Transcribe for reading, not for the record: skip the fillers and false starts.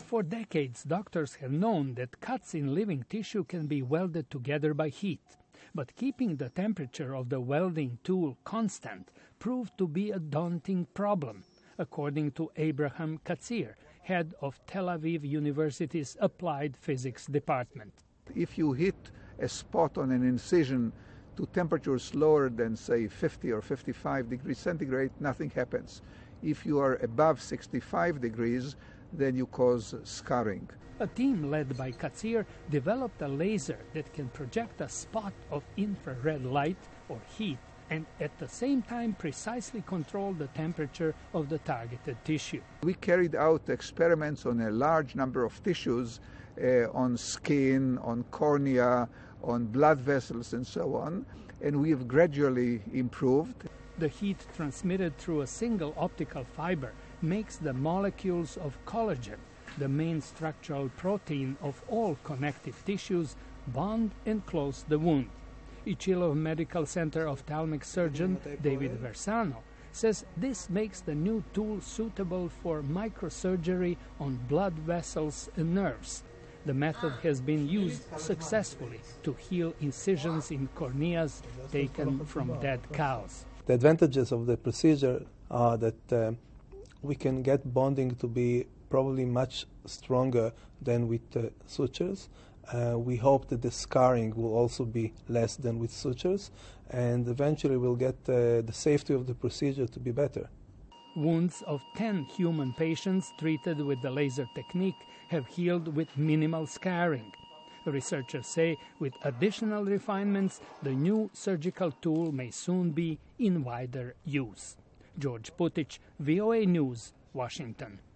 For decades, doctors have known that cuts in living tissue can be welded together by heat. But keeping the temperature of the welding tool constant proved to be a daunting problem, according to Abraham Katzir, head of Tel Aviv University's Applied Physics Department. If you hit a spot on an incision to temperatures lower than, say, 50 or 55 degrees centigrade, nothing happens. If you are above 65 degrees, then you cause scarring. A team led by Katzir developed a laser that can project a spot of infrared light or heat and at the same time precisely control the temperature of the targeted tissue. We carried out experiments on a large number of tissues, on skin, on cornea, on blood vessels and so on, and we have gradually improved. The heat transmitted through a single optical fiber makes the molecules of collagen, the main structural protein of all connective tissues, bond and close the wound. Ichilov Medical Center ophthalmic surgeon David Versano says this makes the new tool suitable for microsurgery on blood vessels and nerves. The method has been used successfully to heal incisions in corneas taken from dead cows. The advantages of the procedure are that we can get bonding to be probably much stronger than with sutures. We hope that the scarring will also be less than with sutures, and eventually we'll get the safety of the procedure to be better. Wounds of 10 human patients treated with the laser technique have healed with minimal scarring. Researchers say with additional refinements, the new surgical tool may soon be in wider use. George Putich, VOA News, Washington.